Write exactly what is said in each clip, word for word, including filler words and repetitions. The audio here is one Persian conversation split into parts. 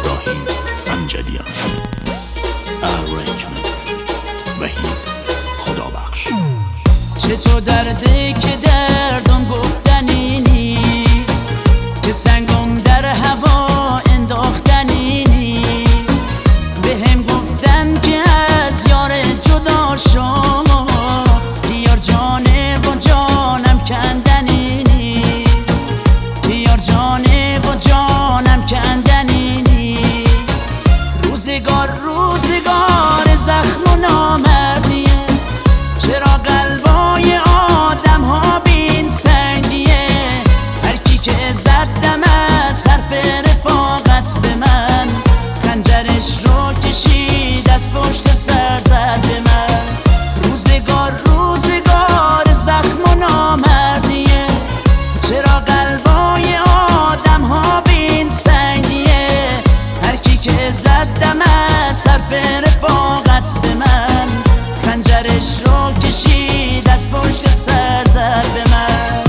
ابراهیم امجدیان. Arrangement وحید خدابخش. چطور درده که دردم گفتنی نیست، که سنگم در هوا انداختنی نیست. به هم گفتن که از یار جدا شو، یار جانه و جانم کندنی نیست. یار جانه و جانم کندنی نیست. روزگار روزگار زخم و نامردیه، چرا قلبای آدم ها بین سنگیه. هر کی که زدم از حرف رفاقت به من، خنجرش رو کشید از پشت سر زد به من. روزگار روزگار زخم و نامردیه، چرا قلبای آدم ها بین سنگیه. هر کی که زدم از حرف رفاقت به من، خنجرش رو کشید از پشت سر زد به من.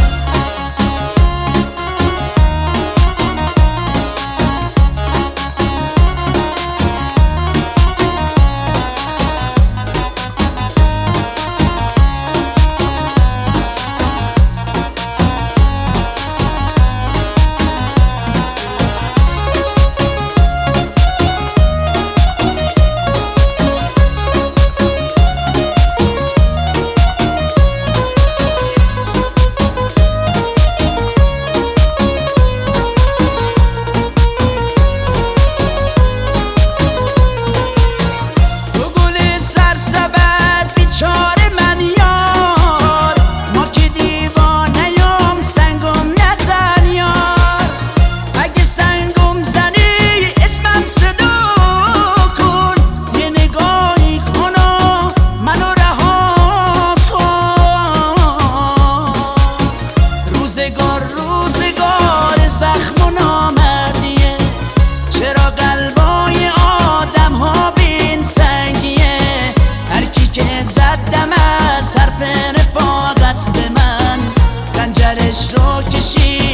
رفاقت به من، خنجرش رو کشید